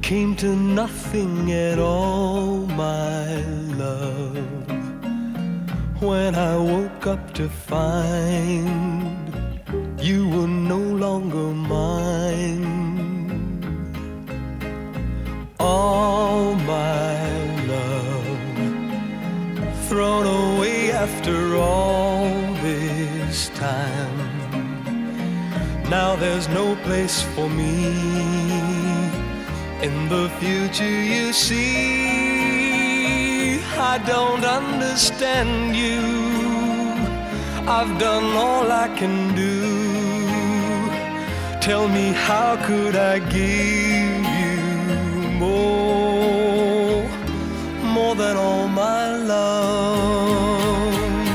came to nothing at all, my love. When I woke up to find you were no longer mine. All my love thrown away after all this time. Now there's no place for me in the future, you see. I don't understand you. I've done all I can do. Tell me, how could I give you more than all my love?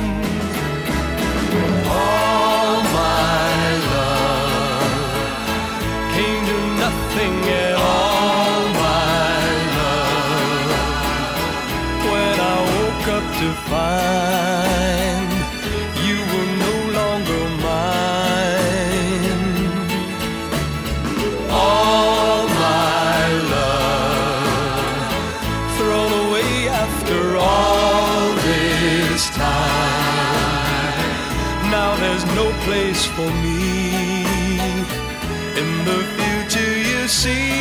All my love came to nothing at all, my love. When I woke up to find you were no longer mine. All my love thrown away after all this time. Now there's no place for me in the future, you see.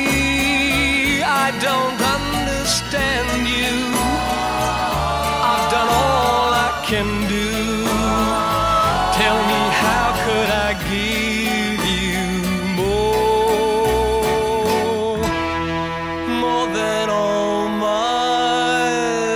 I don't understand you. I've done all I can do. Tell me, how could I give you more than all my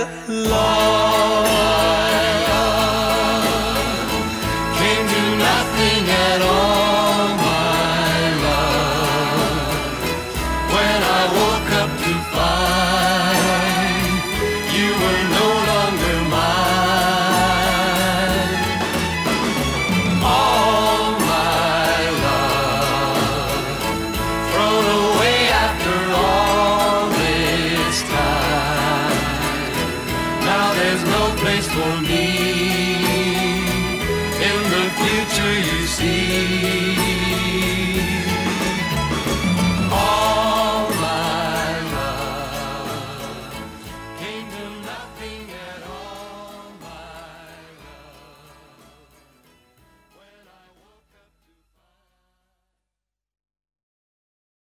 love? Came to nothing at all, my love. When I woke up to find you were no longer mine. All my love thrown away after all this time. Now there's no place for me in the future, you see.